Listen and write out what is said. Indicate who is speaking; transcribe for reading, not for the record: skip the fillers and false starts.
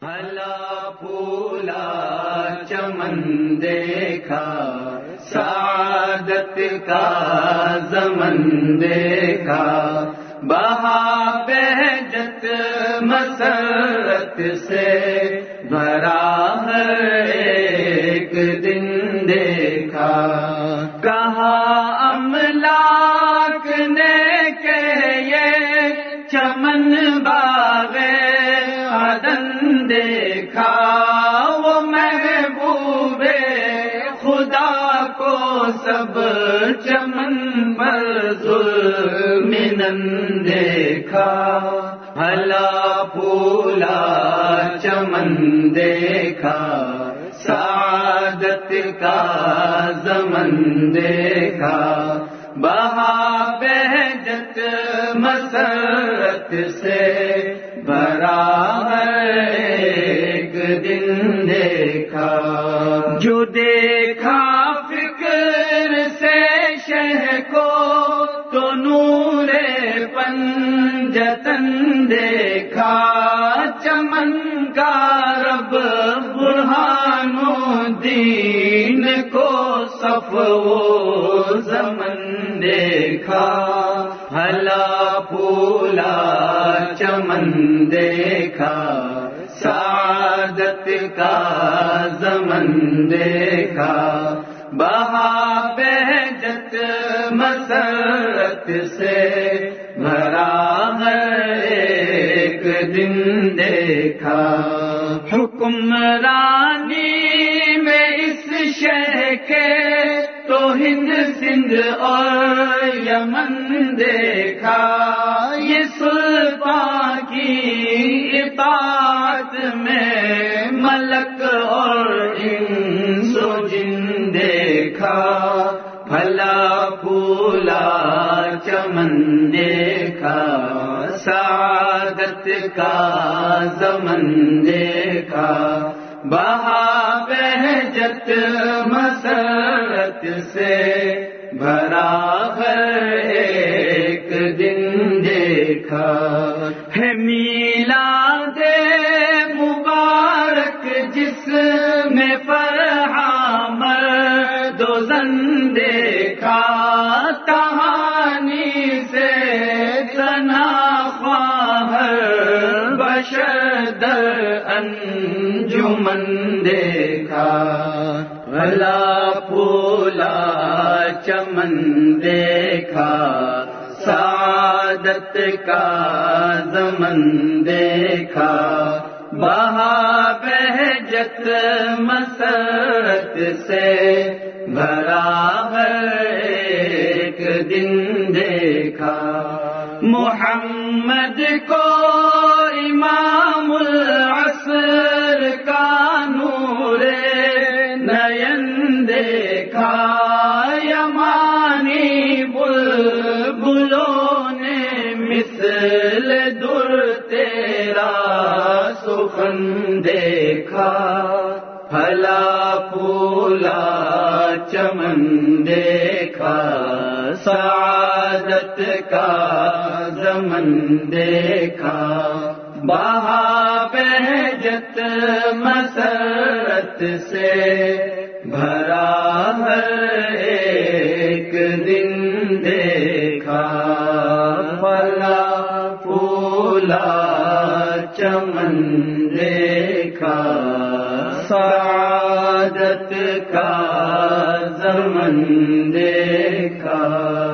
Speaker 1: پھلا پھولا چمن دیکھا، سعادت کا زمن دیکھا، بہا بہجت مسرت سے بھرا ہر ایک دن دیکھا، کہا املاک نے کہ یہ چمن باغ عدن دیکھا، وہ محبوب خدا کو سب چمن پر ظلمن دیکھا، پھلا پھولا چمن دیکھا، سعادت کا زمن دیکھا، بہا بہجت مسرت سے بھرا ایک دن دیکھا، جو دیکھا فکر سے شہ کو تو نور پنجتن دیکھا، چمن کا رب برہان الدین کو صف و زمن دیکھا، پھلا پھولا چمن دیکھا، سعادت کا زمن دیکھا، بہا بہجت مسرت سے بھرا ایک دن دیکھا، حکمرانی میں اس شہر کے تو ہند سندھ اور یمن دیکھا، یہ سلطان کی اطاعت میں ملک اور انس و جن دیکھا، پھلا پھولا چمن دیکھا، سعادت کا زمن دیکھا، بہا بہجت مسرت سے بھرا ایک دن دیکھا، ہے میلاد مبارک جس میں فرحاں مرد و زن دیکھا، کہانی سے تنہا خواہر بشر در انجمن دیکھا، پھلا پھولا چمن دیکھا، سعادت کا زمن دیکھا، بہا بہجت مسرت سے بھرا ایک دن دیکھا، محمد کو امام العصر کا نور نین دیکھا، یمانی بلبلوں نے مثل در تیرا سخن دیکھا، پھلا پھولا چمن دیکھا، سعادت کا زمن دیکھا، بہا بہجت مسرت سے بھرا ایک دن دیکھا، پھلا پھولا چمن دیکھا، سعادت کا زمن دیکھا۔